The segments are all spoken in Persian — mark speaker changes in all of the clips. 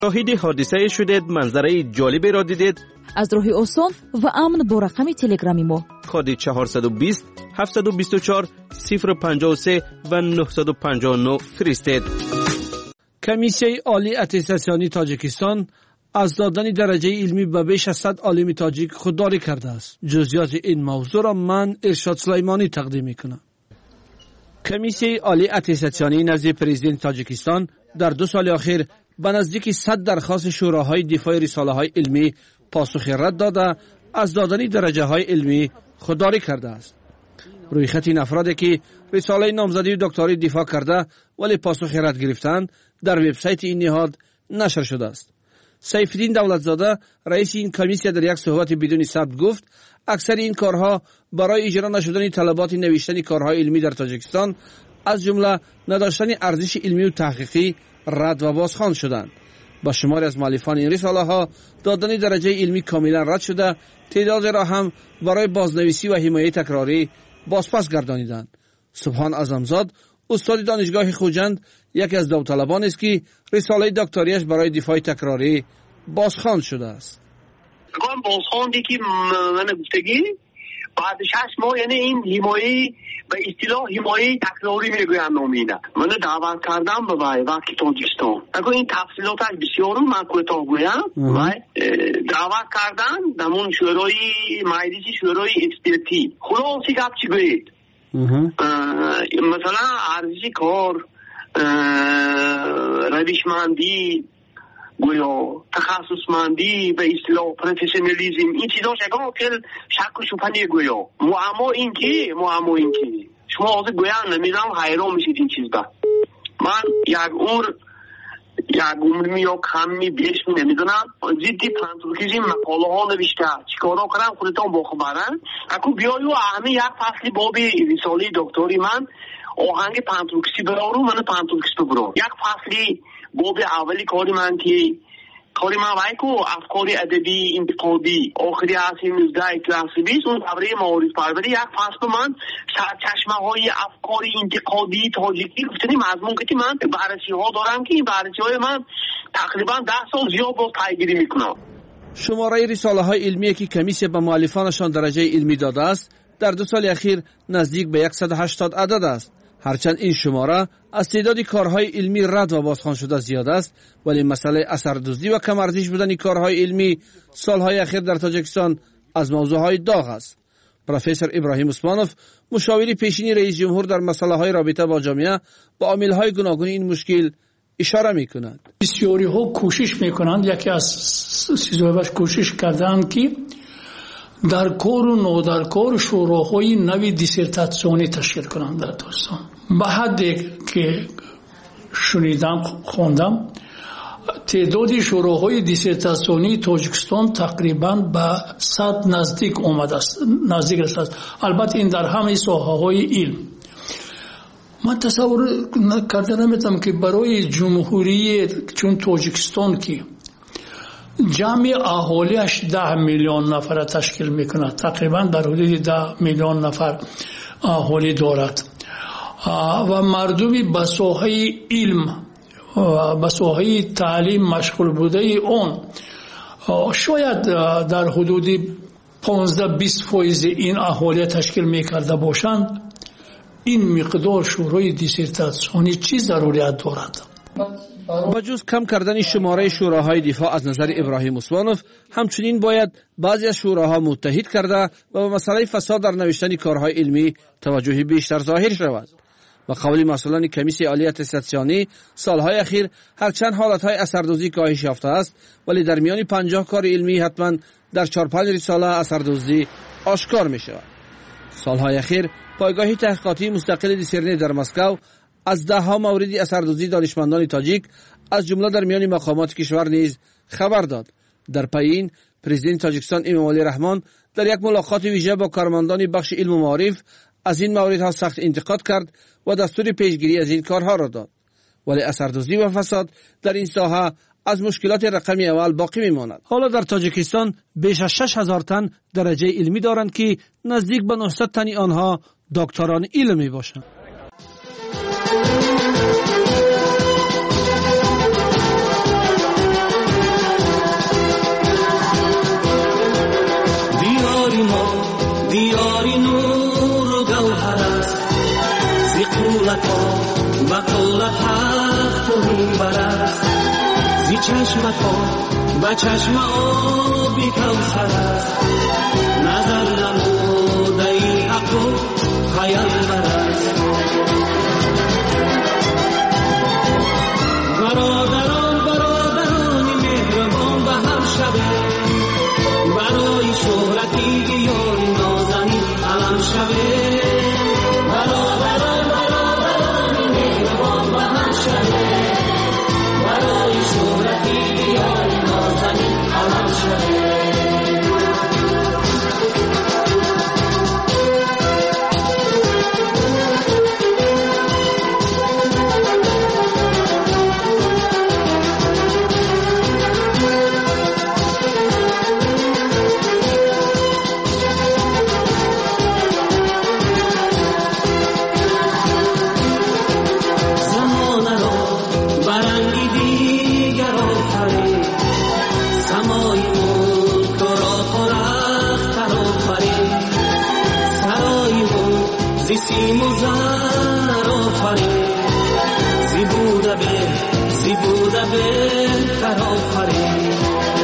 Speaker 1: شاهد حادثه شدید، منظره جالبی را دیدید؟
Speaker 2: از راه آسان و امن با رقم تلگرامی ما
Speaker 1: کد 420 724 053 و 959 فرستید.
Speaker 3: کمیسیه عالی اتستاسیونی تاجیکستان از دادن درجه علمی به بیش از 100 عالم تاجیک خودداری کرده است. جزئیات این موضوع را من ارشاد سلیمانی تقدیم میکنم. کمیسیه عالی اتستاسیونی نزد پرزیدنت تاجیکستان در 2 سال اخیر به نزدیک 100 درخواست شوراهای دفاع رساله های علمی پاسخ رد داده از دادن درجه های علمی خودداری کرده است. روی خط این افرادی که رساله نامزدی و دکتری دفاع کرده ولی پاسخ رد گرفتند در وبسایت این نهاد نشر شده است. سیفالدین دولتزاده رئیس این کمیسیه در یک صحبت بدون ثبت گفت اکثر این کارها برای اجرا نشدن طلبات نوشتن کارهای علمی در تاجیکستان از جمله نداشتن ارزش علمی و تحقیقی رد و بازخوان شدند. با شماری از مؤلفان این رساله ها دادن درجه علمی کاملا رد شده، تعداد را هم برای بازنویسی و حمایت تکراری بازپس گردانیدند. سبحان اعظمزاد استاد دانشگاه خوجند یکی از داوطلبان است که رساله دکتریش برای دفاع تکراری بازخوان شده است.
Speaker 4: بازخواندی که من گفتگی بعد 6 ماه، یعنی این حمایه به اصطلاح حمایه تکراری میگویم نامینه. من دعوت کردم به وقتی تاجیکستان. اگه این تفصیلاتش بسیار من کوتاه گویم. دعوت کردن دمون شورای مجلس شورای اکسپرتی. خلاصی گپ چی گوید؟ مثلا ارزش کار، روشمندی، گویا تخصصمندی، به اصطلاح پروفسیونالیسم، این چیزا شگاه که شک و شبهه نگویا. معما این که شما آزه گویا نمیدم حیران میشید این چیز با. من یک عمرمی یا کمی بیش نمیدونم جدی پانتورکیزی مقاله ها نوشته چیکارا کنم خودتان باخبرن. اکو بیایو همه یک فصلی بابی رساله دکتری من آهنگ پانتورکیزی برارو من پانتورکیزی برارو یک فصلی بابی اولی کاری من که کاری من وایکو افکاری ادبی انتقادی آخری اصلی 19 کلاس 20 اون دوره معارف پروری یک فصل من سرچشمه های افکاری انتقادی تاجیکی گفتنی مضمون که من بررسی ها دارم که این بررسی های من تقریبا 10 سال زیاد باز پیگیری میکنم.
Speaker 3: شماره رساله های علمی که کمیسیه به مؤلفانشان درجه علمی داده است در 2 سال اخیر نزدیک به 180 عدد است. هرچند این شماره از تعداد کارهای علمی رد و بازخوان شده زیاد است، ولی مسئله اثردوزی و کم ارزش بودن کارهای علمی سالهای اخیر در تاجیکستان از موضوعهای داغ است. پروفسور ابراهیم عثمانوف مشاور پیشین رئیس جمهور در مسائل رابطه با جامعه با عامل‌های گوناگون این مشکل اشاره می‌کند.
Speaker 5: بسیاری ها کوشش می‌کنند، یکی از چیزهایش کوشش کردند که در کار و نودرکار شوراهای نوی دیسرتاسیونی تشکیل کنند در تاجیکستان. به حدی که شنیدم خوندم تعداد شوراهای دیسرتاسیونی تاجیکستان تقریبا به 100 نزدیک آمده است، نزدیک است. البته این در همه ساحه‌های علم. من تصور کرده نمیتونم که برای جمهوری چون تاجیکستان که جمع اهالیش 10 میلیون نفر تشکیل میکنه، تقریبا در حدود 10 میلیون نفر اهالی دارد و مردمی به ساحه علم و به ساحه تعلیم مشغول بوده اون شاید در حدود 15-20% این اهالی تشکیل میکرده باشند. این مقدار شورای دیسرتاسیونی چی ضروریت دارد؟
Speaker 3: با جز کم کردن شماره شوراهای دفاع از نظر ابراهیم عثمانوف، همچنین باید بعضی از شوراها متحد کرده و به مسئله فساد در نوشتن کارهای علمی توجه بیشتر ظاهر شود. و قول مسئولان کمیسیه عالی اتستاسیونی سالهای اخیر هرچند حالتهای اثردوزی کاهش یافته است، ولی در میان 50 کار علمی حتما در 4-5 رساله اثردوزی آشکار می شود. سالهای اخیر پایگاه تحقیقاتی مستقل دیسرنی در مسکو از 10 مورد اثردوزی دانشمندان تاجیک از جمله در میان مقامات کشور نیز خبر داد. در پی این پرزیدنت تاجیکستان امامعلی رحمان در یک ملاقات ویژه با کارمندان بخش علم و معارف از این موردها سخت انتقاد کرد و دستور پیشگیری از این کارها را داد. ولی اثردوزی و فساد در این ساحه از مشکلات رقمی اول باقی میماند. حالا در تاجیکستان بیش از 6000 تن درجه علمی دارند که نزدیک به 900 تن آنها دکتران علمی باشند.
Speaker 6: بی چشمکا با چشم آبی کوثر است نظر نموده ای حق و پیامبر است برادران مهربان به هم شده برای شهرتی دیاری نازنین علم شده برادران مهربان به هم شده برای شهرتی دیاری نازنین علم شده سیم و زر آفرین زیبوده بهتر آفرین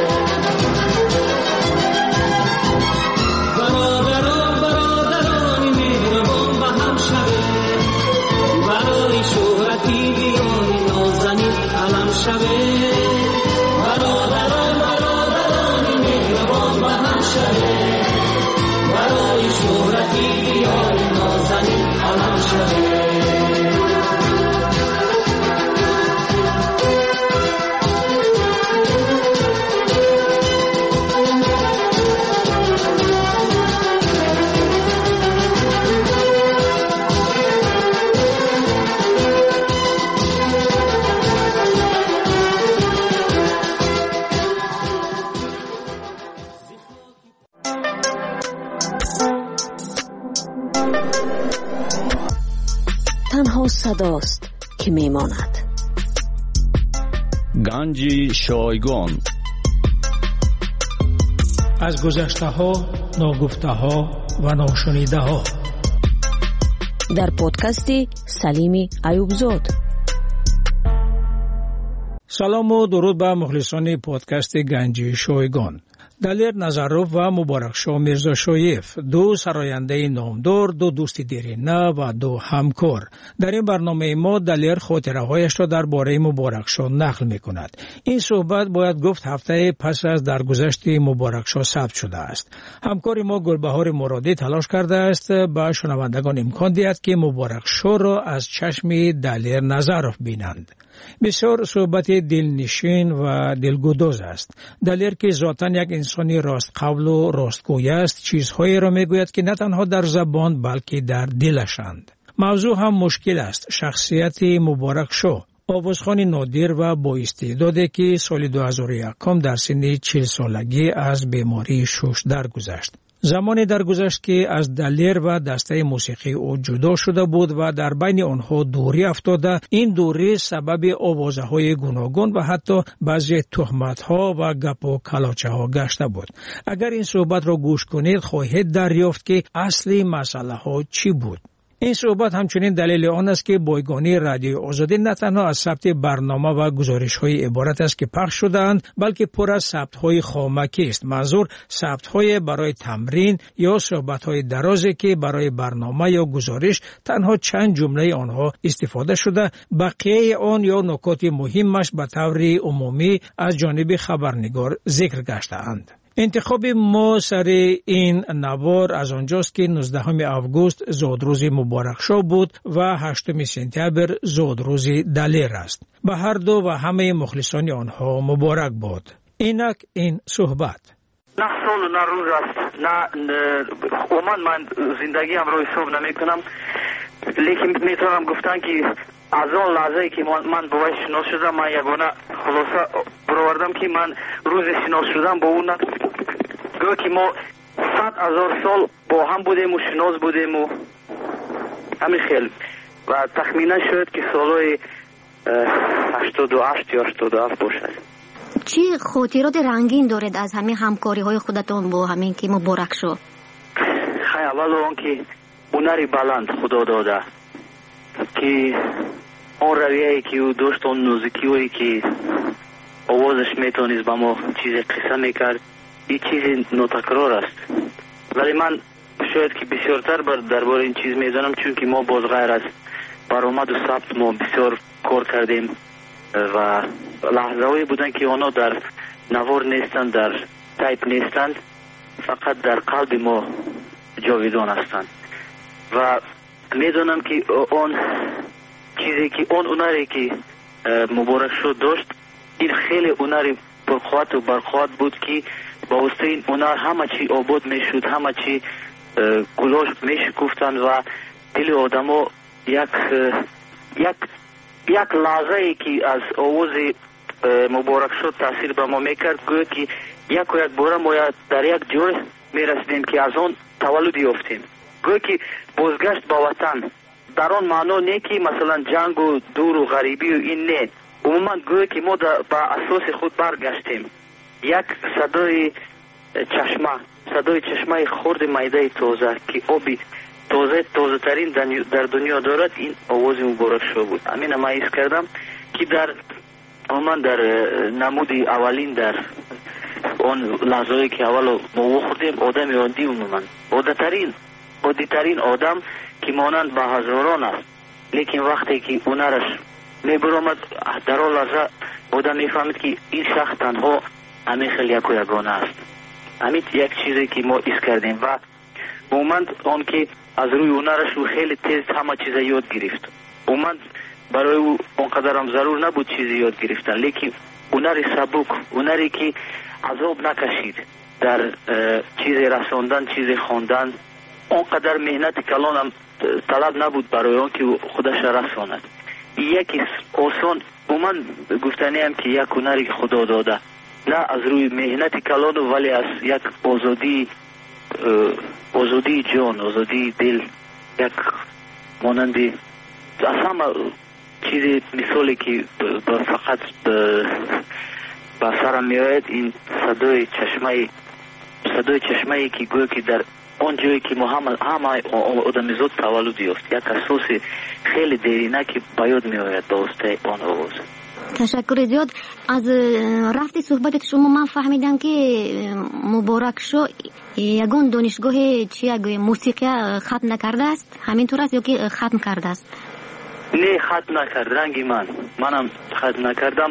Speaker 6: برادران مهربان به هم شوه برای شهرتی بیاری نازنین علم شوه برادران مهربان به هم شوه برای شهرتی بیاری نازنین علم شوه
Speaker 2: تنها صداست که میماند.
Speaker 7: گنج شایگان
Speaker 5: از گذشته ها، ناگفته ها و ناشنیده ها
Speaker 2: در پادکست سلیم ایوبزاد.
Speaker 3: سلام و درود به مخلصان پادکست گنج شایگان. دلیر نظروف و مبارکشاه میرزا شایف، دو سراینده نامدار، دو دوست دیرینه و دو همکار. در این برنامه ما دلیر خاطره هایش را درباره مبارکشاه نقل می کند. این صحبت باید گفت هفته پس از درگذشت مبارکشاه ثبت شده است. همکار ما گلبهار مرادی تلاش کرده است به شنوندگان امکان دهد که مبارکشاه را از چشم دلیر نظروف بینند. بسیار صحبت دلنشین و دلگداز است. دلیر که ذاتاً یک انسانی راست قول و راستگوی است، چیزهایی را میگوید که نه تنها در زبان بلکه در دلشند. موضوع هم مشکل است. شخصیت مبارکشاه، آوازخوان نادر و با استعدادی که سال 2001 در سن 40 سالگی از بیماری شش درگذشت. زمانی درگذشت که از دلیر و دسته موسیقی او جدا شده بود و در بین آنها دوری افتاده. این دوری سبب آوازهای گوناگون و حتی بعضی تهمت‌ها و گپ و کلاچه‌ها گشته بود. اگر این صحبت را گوش کنید خواهید دریافت که اصلی مسئله ها چی بود. این صحبت همچنین دلیل آن است که بایگانی رادیو آزادی نه تنها از ثبت برنامه و گزارش‌های عبارت است که پخش شده‌اند، بلکه پر از ثبت‌های خامکی است. منظور ثبت‌های برای تمرین یا صحبت‌های درازی که برای برنامه یا گزارش تنها چند جمله آنها استفاده شده، بقیه آن یا نکات مهمش به طور عمومی از جانب خبرنگار ذکر گشته‌اند. انتخاب ما سر این نوار از آنجاست که 19 آگوست زادروز مبارکشاه بود و 8 سپتامبر زادروز دلیر است. به هر دو و همه مخلصان آنها مبارک باد. اینک این صحبت.
Speaker 8: نه سال و نه روز است، نه من زندگیم رو حساب نمی کنم، لیکن میتونم گفتن که از آن لحظه که من باید شناس شدم، من یگانه خلاصه برآوردم که من روز شناس شدم با اون گویا که ما 100,000 سال با هم بودیم و شناس بودیم و همین خیلی و تخمینا شد که سالهای 88 یا 87 باشد.
Speaker 9: چی خاطرات رنگین دارید از همین همکاری های خودتون با همین که مبارک شد؟
Speaker 8: خیلی اول اون که هنری بلند خدا داده که اون رویه‌ای که او داشت، اون موسیقی‌ای که آواز بازش میتونست با ما چیز قصه میکرد. این چیز نوتکرار است، ولی من شاید که بسیارتر درباره این چیز میدونم، چون که ما باز غیر از برآمد و ثبت ما بسیار کار کردیم و لحظه‌ای بودن که اونا در نوار نیستند، در تایپ نیستند، فقط در قلب ما جاویدان هستند. و میدونم که اون چیزی که اون هنری که مبارک شد داشت، این خیلی هنری پرقوت و برقوت بود که با واسطه این هنر همه چی آباد میشد، همه چی گلاش میشکفتند و دل آدمو یک لحظه ای که از آواز مبارک شد تاثیر به ما میکرد، گویا که یک باره ما در یک جای میرسیدیم که از آن تولد یافتیم. گویا که بازگشت به وطن در آن معنا نه که مثلا جنگ و دور و غریبی و این نه، عموما گویا که ما با اساس خود برگشتیم. یک صدای چشمه خرد میده تازه که آبی تازه ترین در دنیا دارد، این آواز مبارک شو بود. همین ما حس کردم که در نمودی اولین در اون لحظه‌ای که اول ما خوردیم آدم عادی، عموما عادی ترین آدم که مانند به هزاران است، لیکن وقتی که اونرش میبرامد در آن لحظه آدم میفهمید که این شخص تنها همین خیلی یگانه است. همین یک چیزی که ما حس کردیم و مومند آن که از روی هنرش او خیلی تیز همه چیز یاد گرفت. مومند برای او اونقدر هم ضرور نبود چیزی یاد گرفتن، لیکن هنر سبک، هنری که عذاب نکشید در چیز رساندن، چیز خواندن، اونقدر مهنت کلان هم طلب نبود برای آن که خودش رساند. یکی آسان مومند گفتنی هم که یک هنری که خدا داده، نه از روی مهنت کلان ولی از یک آزادی جان، آزادی دل، یک مانندی از همه چیزی مثالی که فقط به سرم میآید این صدای چشمه که گویا که در اون جایی که ما همه آدمیزاد تولد یافت، یک اساس خیلی دیرینه که باید میآید به واسطه آن آواز.
Speaker 9: تشکر زیاد. از رفت صحبت شما من فهمیدم که مبارک شو یگان دانشگاه موسیقی ختم نکرده است، همینطور است یا که ختم کرده است؟
Speaker 8: نه، ختم نکرد. رنگی منم ختم نکردم،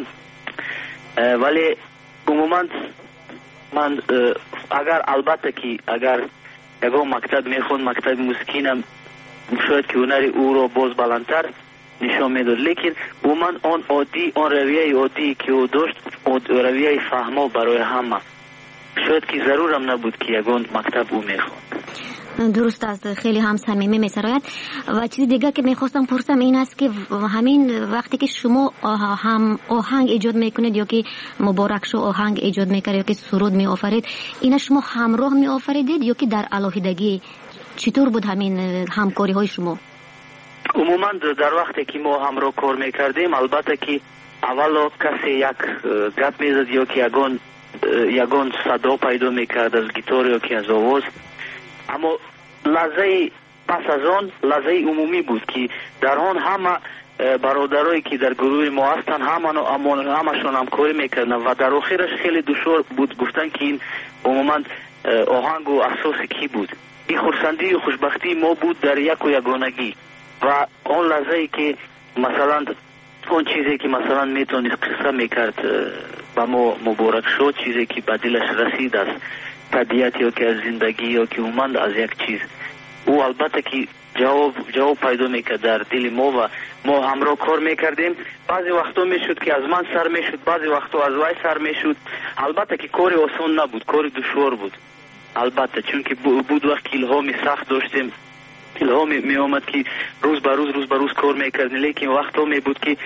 Speaker 8: ولی عموما من البته که اگر یگان مکتب میخوند، مکتب موسیقی، شاید که هنری او را باز بلندتر نشان میداد، لیکن عموما آن رویه عادی که او داشت، رویه فهمه برای همه، شاید که ضرورم نبود که یگان مکتب او میخوند.
Speaker 9: درست است، خیلی هم صمیمی میسراید. و چیز دیگه که میخواستم پرسم این است که همین وقتی که شما هم آهنگ ایجاد میکنید یا که مبارک شو آهنگ ایجاد میکرد یا که سرود میآفرید، اینا شما همراه میآفریدید یا که در علاوه‌دگی؟ چطور بود همین همکاری های شما؟
Speaker 8: عموما در وقتی که ما همراه کار میکردیم، البته که اولا کسی یک گپ میزد یا که یگان صدا پیدا میکرد از گیتار یا که از آواز، اما لحظه پس از آن لحظه عمومی بود که در آن همه برادرایی که در گروه ما هستن همشون همکاری میکردن و در آخرش خیلی دشوار بود گفتن که این عموما آهنگ و اساس کی بود. این خرسندی و خوشبختی ما بود در یک و یگانگی و اون لحظه که مثلا اون چیزی که مثلا میتونست قصه میکرد با ما مبارک شد، چیزی که به دلش رسید از طبیعت یا که از زندگی یا که اومد از یک چیز، او البته که جواب پیدا میکرد در دل ما و ما همراه کار میکردیم. بعضی وقتا میشد که از من سر میشد، بعضی وقتا از وای سر میشد. البته که کار آسان نبود، کار دشوار بود البته، چون که بود وقت که الهامی سخت داشتیم، الهامی می آمد که روز به روز کار میکردیم، لیکن وقتا می بود که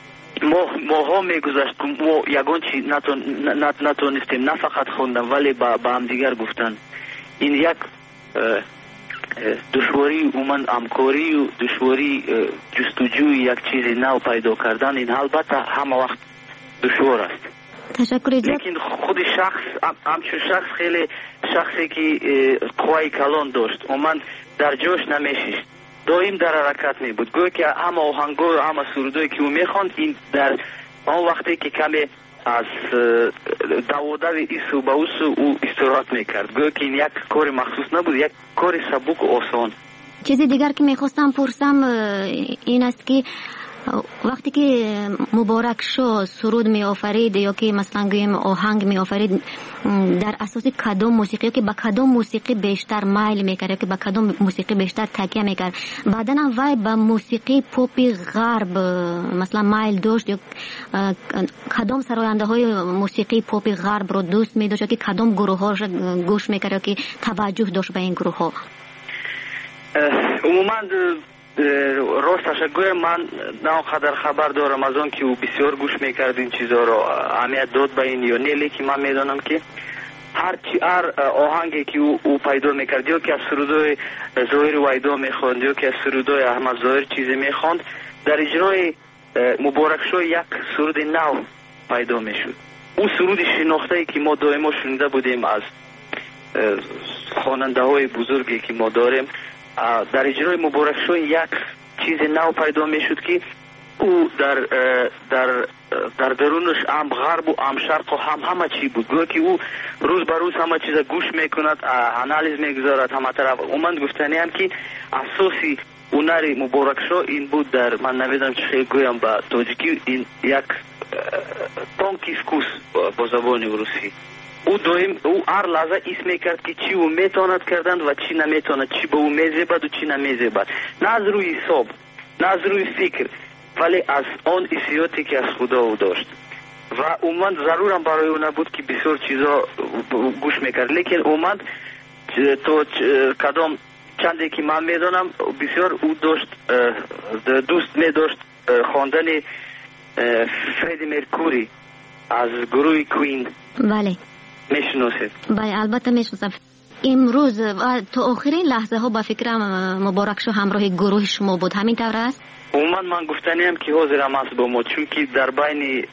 Speaker 8: ماها میگذشت که ما یگان چی نتونستیم نه فقط خوندن ولی با هم دیگر گفتن. این یک دشواری اومن همکاری و دشواری جستجوی یک چیز نو پیدا کردن، این البته همه وقت دشوار است.
Speaker 9: تشکر.
Speaker 8: لیکن خود همچون شخص خیلی شخصی که قوای کلان داشت، اومن در جوش نمیشید، دائم در حرکت می بود. گویا که همه آهنگا و همه سرودایی که او میخواند، این در آن وقتی که کمی از دوادو ایسو به اوسو او استراحت میکرد. گویا که این یک کار مخصوص نبود، یک کار سبک و آسان.
Speaker 9: چیزی دیگر که میخواستم پرسم این است که وقتی که مبارک شو سرود می آفرید یا که مثلا گویم آهنگ می آفرید، در اساس کدام موسیقی که با کدام موسیقی بیشتر مایل میکرد که با کدام موسیقی بیشتر تکیه میکرد؟ بعدن وای با موسیقی پاپی غرب مثلا مایل داشت یا کدام سراینده های موسیقی پاپی غرب رو دوست می داشت که کدام گروه ها گوش میکرد که توجه داشت به این گروه ها؟
Speaker 8: عموما راستش گویم من نه قدر خبر دارم از آن که او بسیار گوش میکرد این چیزا رو اهمیت داد به این یا نه، لیکن من میدانم که هر آهنگی که او پیدا میکرد یا که از سرودای ظاهر ویدا میخواند یا که از سرودای احمد ظاهر چیزی میخواند، در اجرای مبارک شو یک سرود نو پیدا میشد. اون سرود شناخته که ما دائما شنیده بودیم از خواننده های بزرگی که ما داریم، در اجرای مبارک شو یک چیز نو پیدا میشد که او در درونش هم غرب و هم شرق و همه چی بود. گویا که او روز به روز همه چیز گوش میکند، انالیز میگذارد همه طرف. من گفتنی هم که اساسی هنر مبارک شو این بود، در من نمیدونم چه گویم با تاجیکی، این یک تانکیسکوس با زبان روسی. او هر لحظه ایس میکرد که چی او میتواند کردن و چی نمیتواند، چی به او میزیبد و چی نمیزیبد، نه از روی حساب نه از روی فکر، ولی از آن حسیاتی که از خدا او داشت. و اومد ضرورم برای او نبود که بسیار چیزا گوش میکرد، لیکن اومد تو کدام چندی که من میدانم بسیار او داشت دوست میداشت خواندن فردی مرکوری از گروه کوین.
Speaker 9: بله
Speaker 8: میشناسید؟
Speaker 9: بله البته میشناسم. امروز و تا آخرین لحظه ها با فکرم مبارک شو همراه گروه شما بود، همین طور است؟
Speaker 8: من گفتنیم که حاضرم است با ما، چون که در بین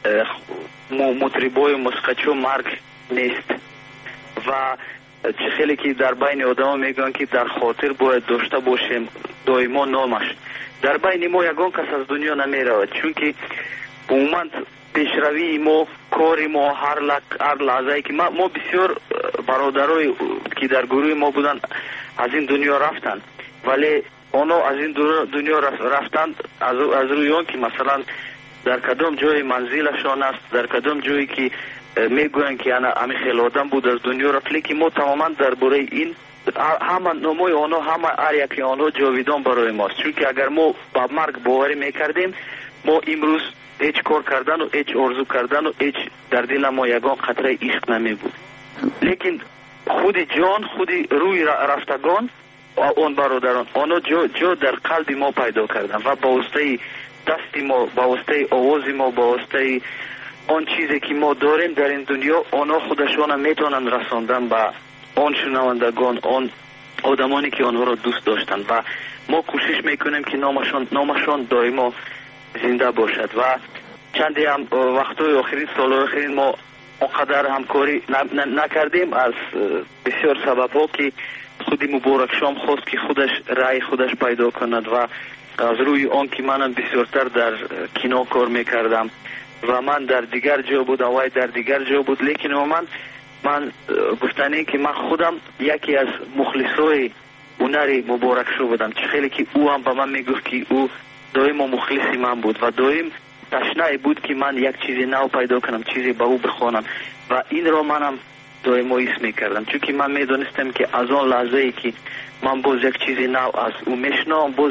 Speaker 8: مطربای موسیقیچو مرگ نیست و چه خیلی که در بین آدم میگن که در خاطر باید داشته باشیم دائما نامش. در بین ما یگان کس از دنیا نمیرود، چون که عموما پیشروی ما، کاری ما، هر لحظه که ما بسیار برادرای که در گروه ما بودن از این دنیا رفتن، ولی اونا از این دنیا رفتن از روی اون که مثلا در کدام جای منزلشان است، در کدام جایی که میگوین که همه خیلی آدم بود از دنیا رفت، لیکن ما تماما درباره این همه ناموی آنها، همه هر یکی آنها جاویدان برای ماست. چون که اگر ما با مرگ باوری میکردیم، ما امروز هیچ کار کردن و هیچ آرزو کردن و هیچ در دل ما یگان قطره عشق نمی بود. لیکن خود جان، خود روی رفتگان آن برادران آنها جا در قلب ما پیدا کردن و با واسطه دست ما، با واسطه آواز ما، با واسطه آن چیزی که ما داریم در این دنیا، آنها خودشان میتونن رساندن به آن شنوندگان، آن آدمانی که آنها را دوست داشتن و ما کوشش میکنیم که نامشان دائما زنده باشد. و چندی هم وقتای آخرین، سال آخرین ما اونقدر همکاری نکردیم از بسیار سبب ها که خودی مبارک شام خواست که خودش رای خودش پیدا کند و از روی آن که منم بسیارتر در کینو کار میکردم و من در دیگر جا بود، وای در دیگر جا بود، لیکن من گفتنی که من خودم یکی از مخلصای هنر مبارک شو بودم. چه خیلی که او هم به من میگفت که او دائم مخلصی من بود و دائم تشنه بود که من یک چیزی نو پیدا کنم، چیزی به او بخوانم و این را منم دائم ایس میکردم، چون که من میدونستم که از آن لحظه ای که من باز یک چیزی نو از او میشنم، باز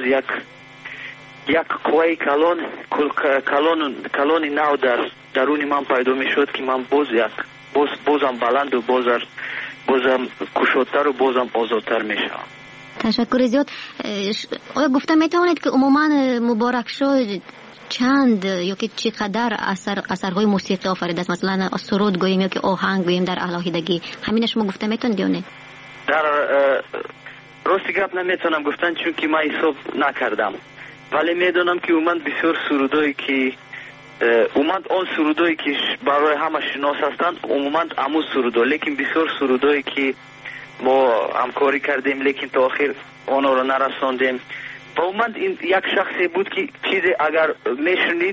Speaker 8: یک قوی کلان نو در درون من پیدا میشد که من بازم بلند و بازم کشادتر و بازم آزادتر میشم.
Speaker 9: تشکر زیاد. آیا گفته میتوانید که عموما مبارک شو چند یا که چقدر اثرهای موسیقی آفریده است؟ مثلا سرود گوییم یا که آهنگ گوییم در الهیدگی، همین شما گفته میتونید یا نه؟
Speaker 8: در راستی گپ نمیتونم گفتن چون که من حساب نکردم، ولی میدونم که اومد بسیار سرودایی که آن سرودایی که برای همه شناس هستند اومد امو سرودا، لیکن بسیار سرودایی که ما همکاری کردیم لیکن تا آخر آنها رو نرساندیم و اومد این یک شخصی بود که چیزی اگر میشنید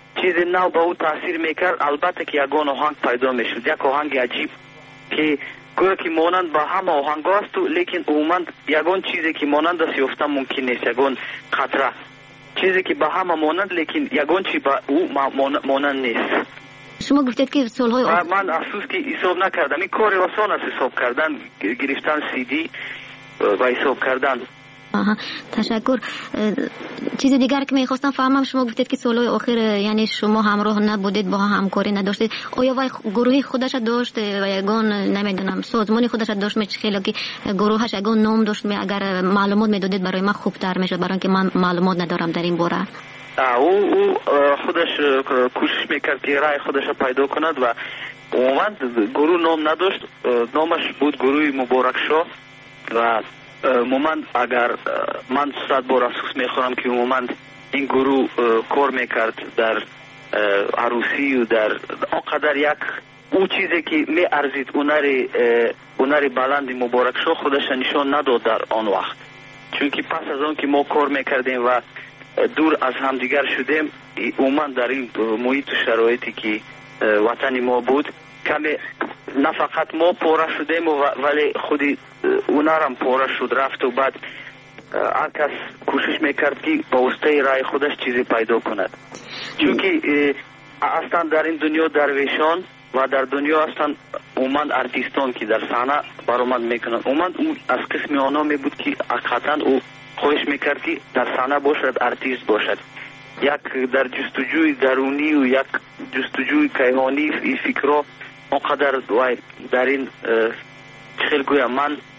Speaker 8: چیز نو به او تاثیر میکرد. البته که یگان آهنگ پیدا میشد، یک آهنگ عجیب که گویا که مانند به همه آهنگ است، لیکن عموما یگان چیزی که مانند است یافتن ممکن نیست. یگان خطره چیزی که به همه مانند، لیکن یگان چی به او مانند نیست.
Speaker 9: شما گفتید که سالهای
Speaker 8: من افسوس که حساب نکردم. این کار آسان است حساب کردن، گرفتن CD و حساب کردن.
Speaker 9: تشکر. چیز دیگر که میخواستم فهمم، شما گفتید که سالهای آخر یعنی شما همراه نبودید، با همکاری نداشتید. آیا وای گروهی خودش داشت و یگان نمیدونم سازمانی خودش داشت؟ خیلی که گروهش یگان نام داشت، اگر معلومات میدادید برای من خوبتر میشد، برای اینکه من معلومات ندارم در این باره.
Speaker 8: او خودش کوشش میکرد که رای خودش پیدا کند و عموما گروه نام نداشت. نامش بود گروه مبارک شو و عموما اگر من 100 بار افسوس میخورم که عموما این گروه کار میکرد در عروسی و در آنقدر یک او چیزی که می ارزید هنر بلند مبارک شو خودش نشان نداد در آن وقت. چون که پس از آن که ما کار میکردیم و دور از همدیگر شدیم، عموما در این محیط و شرایطی که وطن ما بود، کمی نه فقط ما پاره شدیم ولی خودی اونارم پاره شد رفت و بعد هر کس کوشش میکرد که با واسطه رای خودش چیزی پیدا کند. چون که اصلا در این دنیا درویشان و در دنیا اصلا عموما ارتیستان که در صحنه برآمد میکنند، عموما اون از قسم آنها می بود که حقیقتا او خواهش میکرد که در صحنه باشد، ارتیست باشد. یک در جستجوی درونی و یک جستجوی کیهانی فکرها اونقدر در این خیلی گویم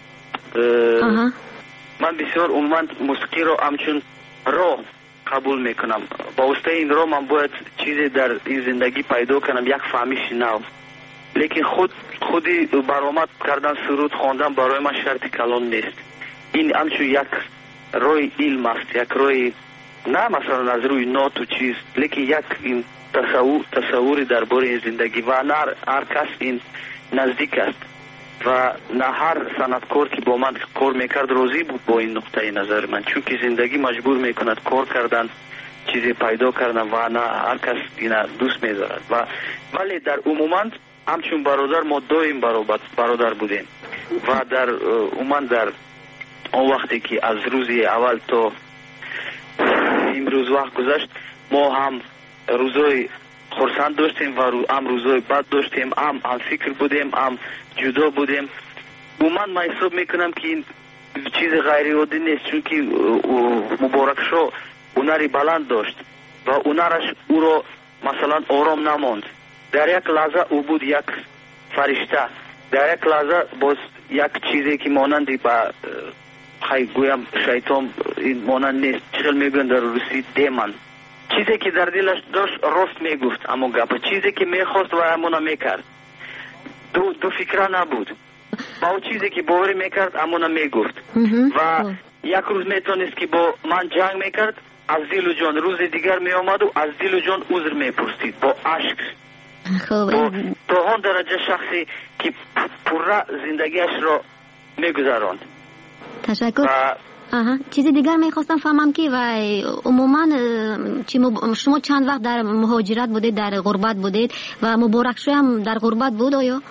Speaker 8: من بسیار عموما موسیقی رو همچون راه قبول میکنم. با واسطه این راه من باید چیزی در این زندگی پیدا کنم، یک فهمیش نو. لیکن خودی برآمد کردن، سرود خواندن برای من شرط کلان نیست. این همچون یک روی علم است، یک روی نه مثلا از روی نات و چیز، لیکن یک این تصوری درباره این زندگی و نه هر کس این نزدیک است و نه هر صنعتکار که با من کار میکرد راضی بود با این نقطه نظر من. چون که زندگی مجبور میکند کار کردن، چیزی پیدا کردن و نه هر کس این دوست میدارد. ولی در عموما همچون برادر ما دویم برادر بودیم و در عموما در اون وقتی که از روزی اول تا امروز وقت گذشت، ما هم روزای خرسند داشتیم و هم روزای بد داشتیم، هم فکر بودیم، هم جدا بودیم. من حساب میکنم که این چیز غیر عادی نیست، چون که مبارک شو هنری بلند داشت و هنرش او را مثلا آرام نماند. در یک لحظه او بود یک فرشته، در یک لحظه باز یک چیزی که مانندی با گویم شیطان این مانند نیست. چخل میگن در روسی دیمن، چیزی که در دلش داشت راست میگفت، اما گپ چیزی که میخواست و همونا میکرد. دو فکره نبود. با او چیزی که باوری میکرد همونا میگفت و یک روز میتونست که با من جنگ میکرد، از دل و جان روز دیگر میامد و از دل و جان عذر میپرسید با عشق. تا آن درجه شخصی که پره زندگیش را میگذراند.
Speaker 9: تشکر. چیزی دیگر میخواستم فهمم که و عموما شما چند وقت در مهاجرت بودید، در غربت بودید و مبارک شو هم در غربت بود آیا؟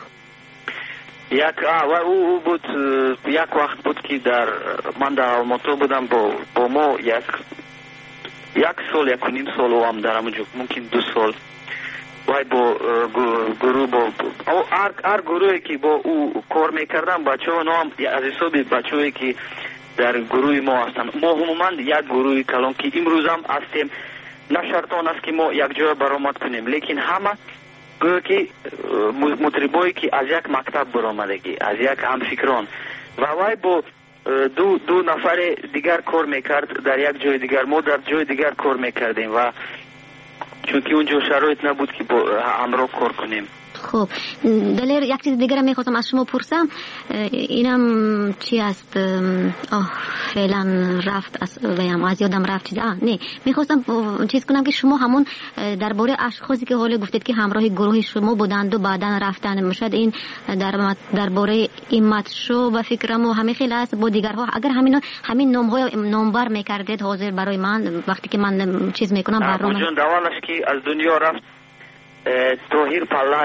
Speaker 8: او بود یک وقت بود که من در آلماتا بودم با ما یک سال یک و نیم سال و هم در همونجا ممکن 2 سال وای با گروه هر گروهی که با او کار میکردم بچه ها نام از حسابی بچه هایی که در گروه ما هستن. ما عموما یک گروه کلان که امروز هم هستیم، نه شرطان است که ما یک جای برآمد کنیم، لیکن همه گویا که مطربایی که از یک مکتب برآمدگی، از یک همفکران و وای با دو نفر دیگر کار میکرد در یک جای دیگر، ما در جای دیگر کار میکردیم و چون که اونجا شرایط نبود که با همراه کار کنیم.
Speaker 9: خب دلیر یک چیز دیگر میخواستم از شما پرسم، اینم چی است؟ فعلا رفت از یادم رفت چیز. نه میخواستم چیز کنم که شما همون درباره اشخاصی که حالا گفتید که همراه گروه شما بودند و بعداً رفتن، مشد این درباره ایمت شو و فکرم و همه خیلی است با دیگرها، اگر همین نامبر میکردید حاضر برای من وقتی که من چیز میکنم برنامه
Speaker 8: جون دوالش که از دنیا رفت توهیر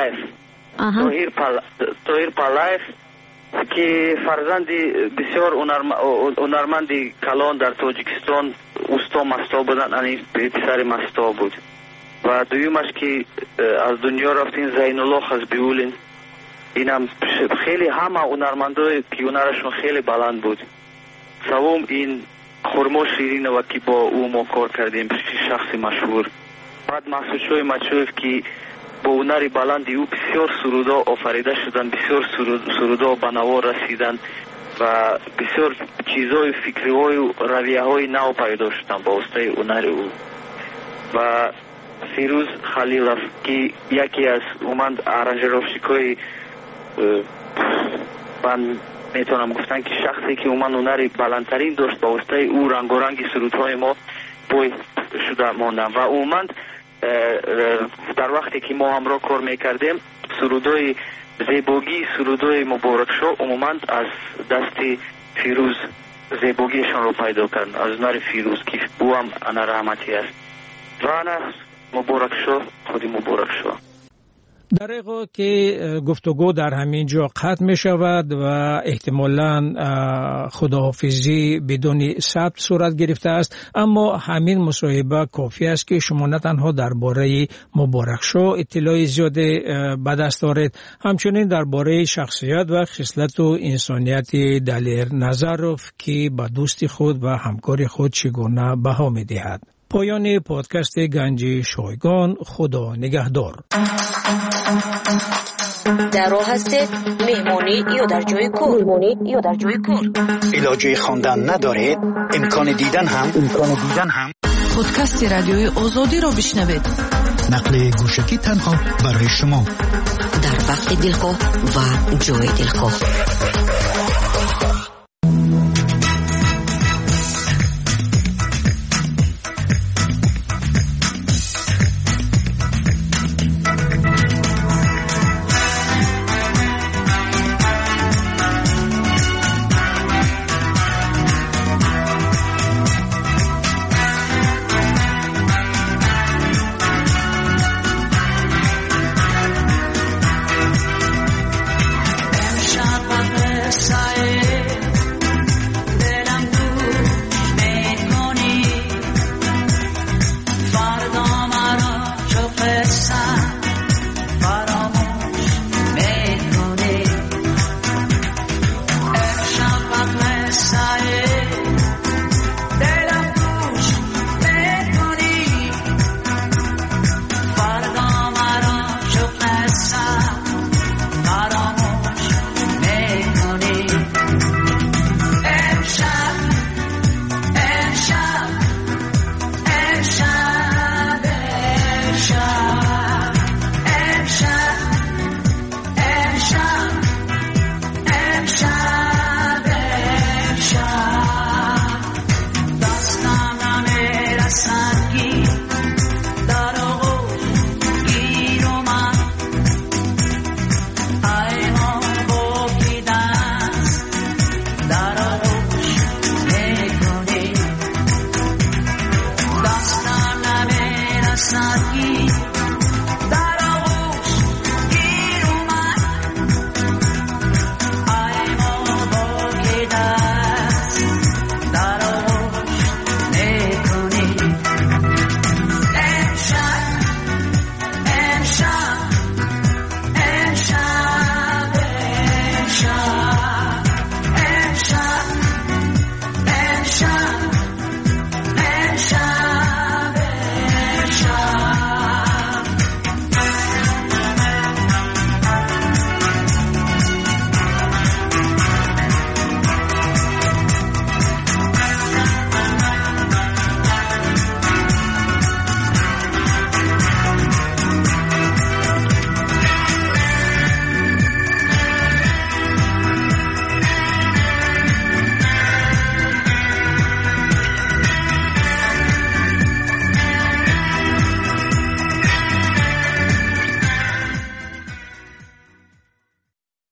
Speaker 8: پالایف که فرزندی بسیار هنرمندی کلان در تاجیکستان اوستا مستا بودن، یعنی پسر مستا بود. و دویمش که از دنیا رفتین زین الله خزبیولین، اینم خیلی همه هنرمندای که هنرشون خیلی بلند بود. سوم این خرما شیرین و که با او ما کار کردیم، شخصی مشهور. بعد محسوشوی مچوف که با هنر بلندی او بسیار سرودا آفریده شدن، بسیار سرودا به نوار رسیدن و بسیار چیزهای فکریهای و رویه‌های نو پیدا شدن با واسطه هنر او. و فیروز خلیلوف که یکی از اومد آرنجروشیکای من میتونم گفتن که شخصی که اومد هنری بلندترین داشت با واسطه او رنگ و رنگ سرودهای ما بوی شده ماندن. و اومد در وقتی که ما همراه کار میکردیم سرودهای زیباگی، سرودهای مبارک شو عموما از دست فیروز زیباگیشان رو پیدا کردن، از هنر فیروز که او هم انا رحمتی است. و انا مبارک شو، خودی مبارک شو.
Speaker 10: در حقیقت که گفتگو در همین جا ختم می شود و احتمالاً خداحافظی بدون ثبت صورت گرفته است، اما همین مصاحبه کافی است که شما نه تنها درباره مبارک شو اطلاع زیاد به دست دارید، همچنین درباره شخصیت و خصلت و انسانیت دلیر نظروف که به دوستی خود و همکار خود چگونه بها می دهد. پایان پادکست گنج شایگان. خدا نگهدار.
Speaker 2: در راه هستید مهمانی یا در جای کار
Speaker 11: علاجه خواندن ندارید، امکان دیدن هم
Speaker 2: پادکست رادیوی آزادی را بشنوید،
Speaker 11: نقل گوشکی تنها برای شما
Speaker 2: در وقت دلخواه و جای دلخواه.